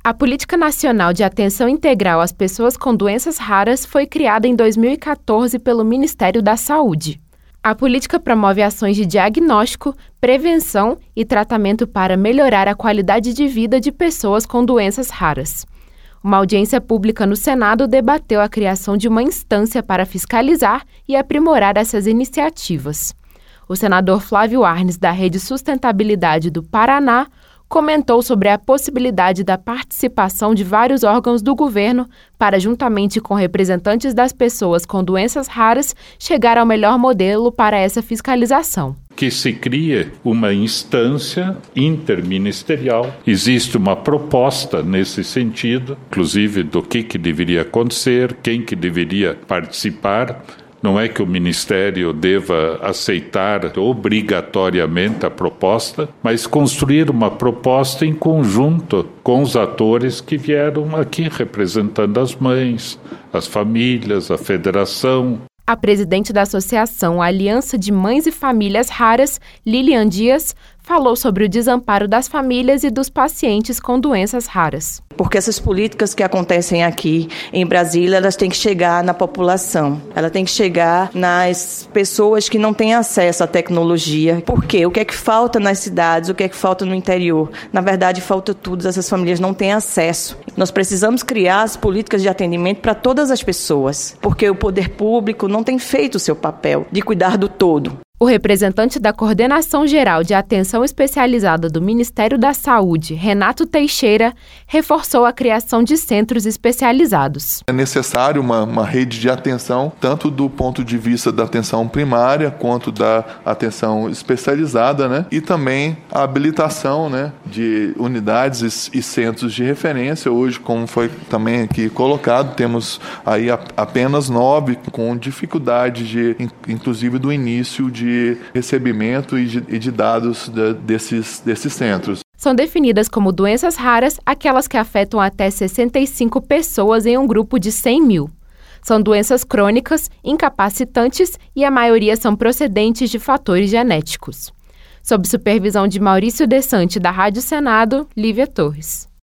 A Política Nacional de Atenção Integral às Pessoas com Doenças Raras foi criada em 2014 pelo Ministério da Saúde. A política promove ações de diagnóstico, prevenção e tratamento para melhorar a qualidade de vida de pessoas com doenças raras. Uma audiência pública no Senado debateu a criação de uma instância para fiscalizar e aprimorar essas iniciativas. O senador Flávio Arnes, da Rede Sustentabilidade do Paraná, comentou sobre a possibilidade da participação de vários órgãos do governo para, juntamente com representantes das pessoas com doenças raras, chegar ao melhor modelo para essa fiscalização. Que se crie uma instância interministerial. Existe uma proposta nesse sentido, inclusive do que deveria acontecer, quem que deveria participar. Não é que o Ministério deva aceitar obrigatoriamente a proposta, mas construir uma proposta em conjunto com os atores que vieram aqui representando as mães, as famílias, a federação. A presidente da Associação Aliança de Mães e Famílias Raras, Lilian Dias, falou sobre o desamparo das famílias e dos pacientes com doenças raras. Porque essas políticas que acontecem aqui em Brasília, elas têm que chegar na população. Ela tem que chegar nas pessoas que não têm acesso à tecnologia. Por quê? O que é que falta nas cidades? O que é que falta no interior? Na verdade, falta tudo. Essas famílias não têm acesso. Nós precisamos criar as políticas de atendimento para todas as pessoas, porque o poder público não tem feito o seu papel de cuidar do todo. O representante da Coordenação Geral de Atenção Especializada do Ministério da Saúde, Renato Teixeira, reforçou a criação de centros especializados. É necessário uma rede de atenção, tanto do ponto de vista da atenção primária, quanto da atenção especializada, né? E também a habilitação, né, de unidades e centros de referência. Hoje, como foi também aqui colocado, temos aí apenas 9, com dificuldade inclusive do início de recebimento e de dados desses centros. São definidas como doenças raras aquelas que afetam até 65 pessoas em um grupo de 100 mil. São doenças crônicas, incapacitantes e a maioria são procedentes de fatores genéticos. Sob supervisão de Maurício Desante, da Rádio Senado, Lívia Torres.